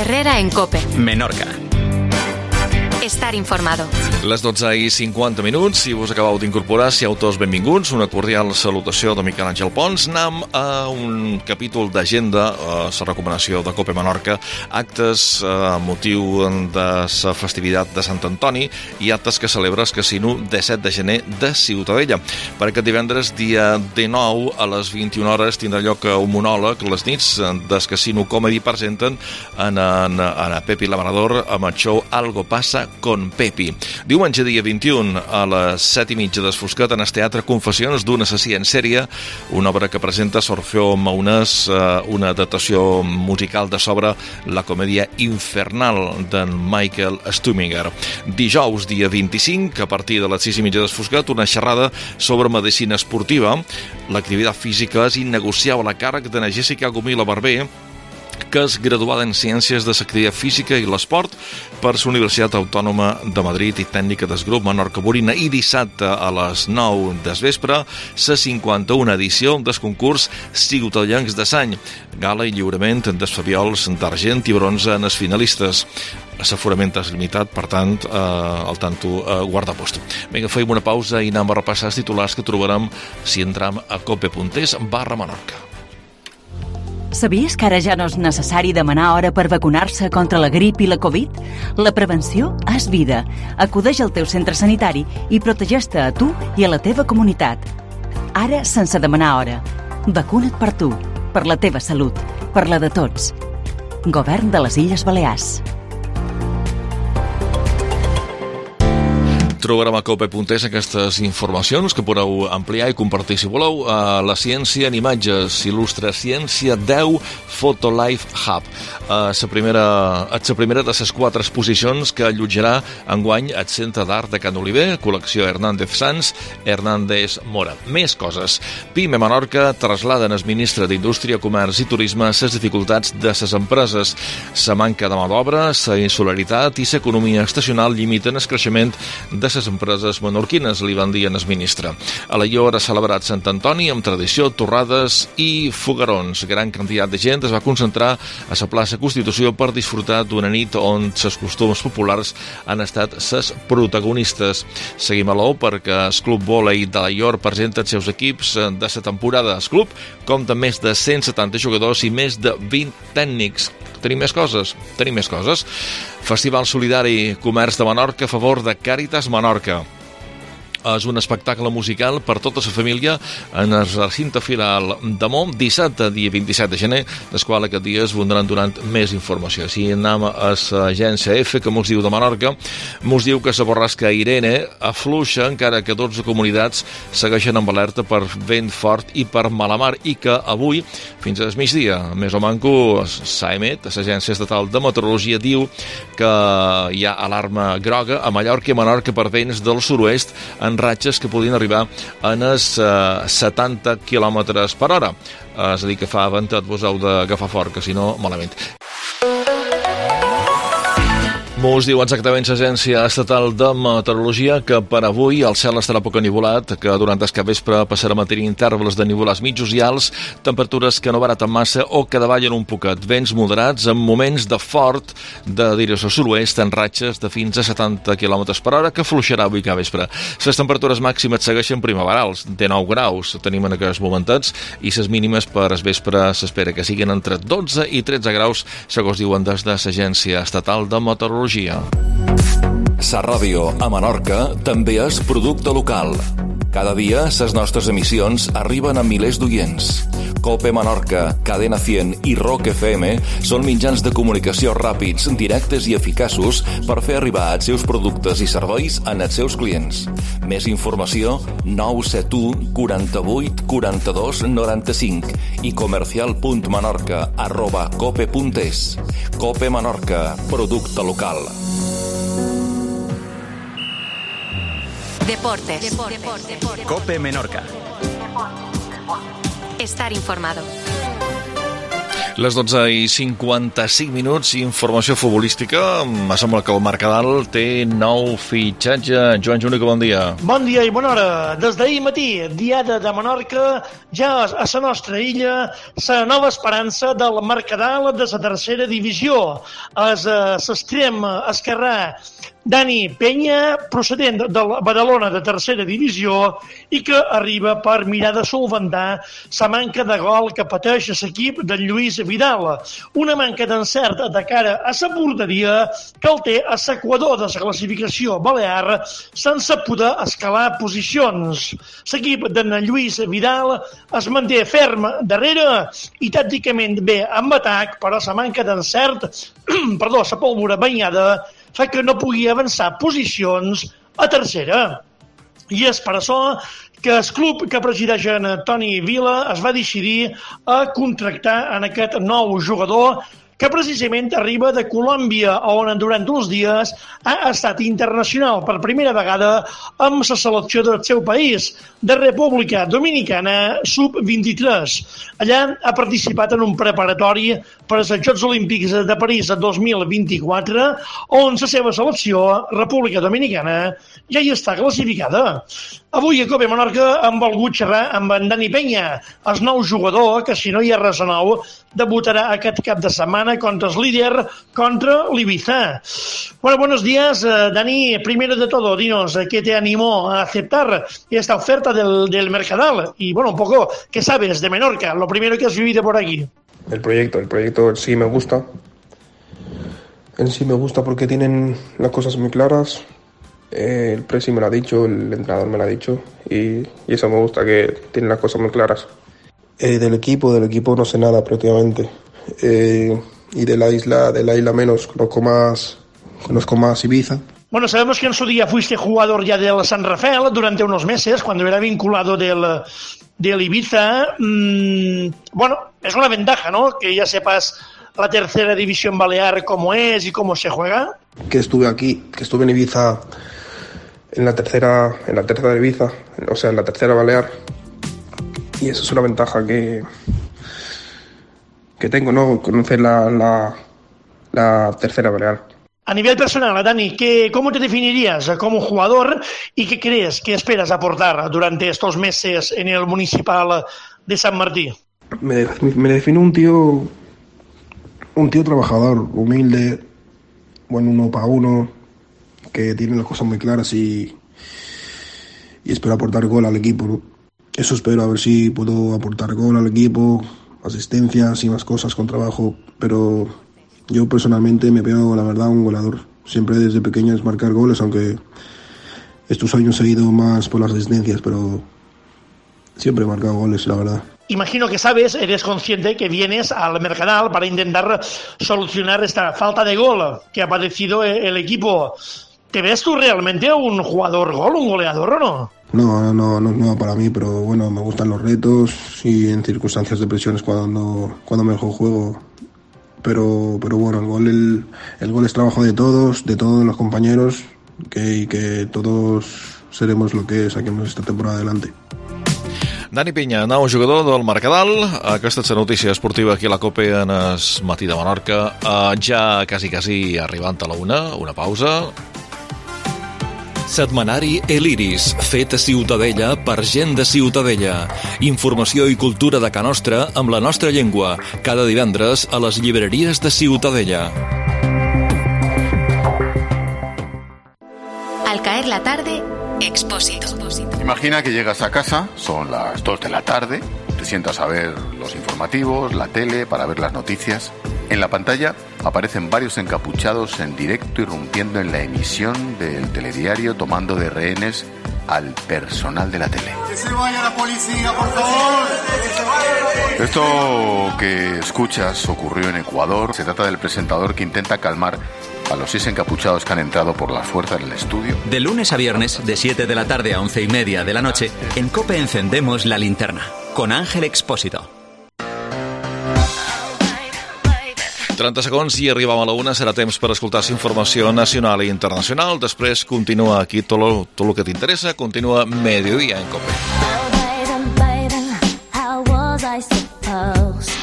Herrera en COPE. Menorca. Estar informado. Les 12:50, si us acabeu d'incorporar, siau tots benvinguts. Una cordial salutació de Miquel Àngel Pons. Anem a un capítol d'agenda, la recomanació de COPE Menorca, actes a motiu de la festivitat de Sant Antoni i actes que celebra el casino 17 de gener de Ciutadella. Per aquest divendres, dia 19, a les 21 hores, tindrà lloc un monòleg. Les nits del Casino Comedy presenten a Pepi Labrador amb el show Algo pasa con Pepi. Diumenge, dia 21, a les 7:30 desfoscat en el Teatre Confessions d'un assassí en sèrie, una obra que presenta Orfeo Maunès, una adaptació musical de sobre la comèdia Infernal d'en Michael Stuminger. Dijous, dia 25, a partir de les 6:30 desfoscat, una xerrada sobre medicina esportiva. L'activitat física és innegociable a càrrec de Jessica Gomila Barber, que és graduada en Ciències de l'Activitat Física i l'Esport per la Universitat Autònoma de Madrid i tècnica del grup Menorca Borina. I dissabte a les 9 del vespre, la 51a edició del concurs Ciutadellencs de l'Any, gala i lliurament dels fabiols d'argent i bronze en els finalistes. L'aforament és limitat, per tant, al tanto guardaposto. Vinga, feim una pausa i anem a repassar els titulars que trobarem si entram a cope.es/Menorca. Sabies que ara ja no és necessari demanar hora per vacunar-se contra la grip i la Covid? La prevenció és vida. Acudeix al teu centre sanitari i protegeix-te a tu i a la teva comunitat. Ara sense demanar hora. Vacuna't per tu, per la teva salut, per la de tots. Govern de les Illes Balears. Trobarem a cope.es aquestes informacions que podeu ampliar i compartir si voleu. La ciència en imatges il·lustra Ciència 10 Photolife Hub. La primera de les 4 exposicions que allotjarà enguany el Centre d'Art de Can Oliver, col·lecció Hernández Sanz, Hernández Mora. Més coses. PIME Menorca trasladen el ministre d'Indústria, Comerç i Turisme les dificultats de les empreses. La manca de mà d'obra, la insolaritat i l'economia estacional limiten el creixement de les empreses menorquines, li van dir en el ministre. A la Llor ha celebrat Sant Antoni amb tradició, torrades i fogarons. Gran quantitat de gent es va concentrar a la plaça Constitució per disfrutar d'una nit on els costums populars han estat les protagonistes. Seguim a l'ou perquè el Club Vòlei de la Llor presenta els seus equips de la temporada. El club compta amb més de 170 jugadors i més de 20 tècnics. Tenim més coses? Tenim més coses. Festival Solidari Comerç de Menorca a favor de Càritas Menorca. És un espectacle musical per tota la família en el recinte firal de Mont, dissabte, dia 27 de gener, del qual aquest dia es vendran donant més informació. Si anem a l'agència F, que mos diu de Menorca, mos diu que la borrasca Irene afluixa, encara que 12 comunitats segueixen amb alerta per vent fort i per mala mar, i que avui, fins al migdia, més o manco, l'AEMET, l'Agència Estatal de Meteorologia, diu que hi ha alarma groga a Mallorca i Menorca per vents del sud-oest en ratxes que podien arribar a els 70 km per hora. És a dir, que fa ventet, vos heu d'agafar fort, que si no, malament. Mos diu exactament l'Agència Estatal de Meteorologia que per avui el cel estarà poc enivolat, que durant el capvespre passarem a tenir intervals de nivolars mitjos i alts, temperatures que no baraten massa o que davallen un poquet, vents moderats amb moments de fort de direcció sud-oest en ratxes de fins a 70 km per hora, que fluixarà avui capvespre. Les temperatures màximes segueixen primaverals, de 9 graus tenim en aquests momentats, i les mínimes per el vespre s'espera que siguin entre 12 i 13 graus, segons diuen des de l'Agència Estatal de Meteorologia. Sa ràdio a Menorca també és producte local. Cada dia les nostres emissions arriben a milers d'oients. COPE Menorca, Cadena 100 i Rock FM són mitjans de comunicació ràpids, directes i eficaços per fer arribar els seus productes i serveis als seus clients. Més informació 971 48 42 95 i comercial.menorca@cope.es. COPE Menorca, producte local. Deportes. COPE Menorca. Estar informado. Les 12:55, informació futbolística. Em sembla que el Mercadal té nou fitxatge. Joan Júnico, bon dia. Bon dia i bona hora. Des d'ahir matí, diada de Menorca, ja a la nostra illa, la nova esperança del Mercadal de la tercera divisió. És l'extrem esquerrà Dani Peña, procedent del Badalona de tercera divisió i que arriba per mirar de solventar la manca de gol que pateix l'equip de Lluís Vidal. Una manca d'encert de cara a la porteria que el té a l'equador de la classificació balear sense poder escalar posicions. L'equip de Lluís Vidal es manté ferm darrere i tàcticament bé amb atac, però la manca d'encert, la pólvora banyada, fa que no pugui avançar posicions a tercera. I és per això que el club que presideix en Toni Vila es va decidir a contractar en aquest nou jugador que precisament arriba de Colòmbia, on durant uns dies ha estat internacional per primera vegada amb la selecció del seu país, de República Dominicana Sub-23. Allà ha participat en un preparatori per als Jocs Olímpics de París 2024, on la seva selecció, República Dominicana, ja hi està classificada. Avui a Cope Menorca hem volgut xerrar amb en Dani Peña, el nou jugador que, si no hi ha res nou, debutarà aquest cap de setmana contra el líder, contra l'Ibiza. Bueno, buenos días, Dani. Primero de todo, dinos qué te animó a aceptar esta oferta del Mercadal y, bueno, un poco, ¿qué sabes de Menorca? Lo primero que has vivido por aquí. El proyecto en sí me gusta. En sí me gusta porque tienen las cosas muy claras. El presi me lo ha dicho, el entrenador me lo ha dicho y eso me gusta, que tienen las cosas muy claras. Del equipo no sé nada prácticamente. Y de la isla menos, conozco más Ibiza. Bueno, sabemos que en su día fuiste jugador ya del San Rafael durante unos meses, cuando era vinculado del Ibiza. Bueno, es una ventaja, ¿no? Que ya sepas la tercera división balear cómo es y cómo se juega. Que estuve en Ibiza, en la tercera de Ibiza, o sea, en la tercera balear. Y eso es una ventaja que tengo, ¿no? Conocer la tercera balear. A nivel personal, Dani, ¿cómo te definirías como jugador y qué crees que esperas aportar durante estos meses en el Municipal de San Martí? Me defino un tío trabajador, humilde, bueno, uno para uno, que tiene las cosas muy claras y espero aportar gol al equipo, ¿no? Eso espero, a ver si puedo aportar gol al equipo, asistencias y más cosas con trabajo, pero yo personalmente me veo, la verdad, un goleador. Siempre desde pequeño es marcar goles, aunque estos años he ido más por las asistencias, pero siempre he marcado goles, la verdad. Imagino que eres consciente que vienes al Mercadal para intentar solucionar esta falta de gol que ha padecido el equipo. ¿Te ves tú realmente un jugador gol, un goleador o no? No para mí, pero bueno, me gustan los retos y en circunstancias de presión es cuando mejor juego. Pero bueno, el gol es trabajo de todos los compañeros, que todos seremos lo que saquemos esta temporada adelante. Dani Peña, nou jugador del Mercadal. Aquesta és la notícia esportiva aquí a la COPE en el matí de Menorca. Ja quasi arribant a la una pausa. Setmanari El Iris, fet a Ciutadella per gent de Ciutadella. Informació i cultura de Ca Nostra amb la nostra llengua, cada divendres a les llibreries de Ciutadella. Al caer la tarde, Expósito. Imagina que llegas a casa, son las 2 de la tarde, te sientas a ver los informativos, la tele, para ver las noticias. En la pantalla aparecen varios encapuchados en directo irrumpiendo en la emisión del telediario, tomando de rehenes al personal de la tele. ¡Que se vaya la policía, por favor! Esto que escuchas ocurrió en Ecuador. Se trata del presentador que intenta calmar a los 6 encapuchados que han entrado por la fuerza del estudio. De lunes a viernes, de 7 de la tarde a 11:30 de la noche, en COPE encendemos la linterna, con Ángel Expósito. 30 segons i arribam a la una. Serà temps per escoltar informació nacional i internacional. Després continua aquí tot el que t'interessa. Continua Mediodía en COPE. Oh, baby, how was I supposed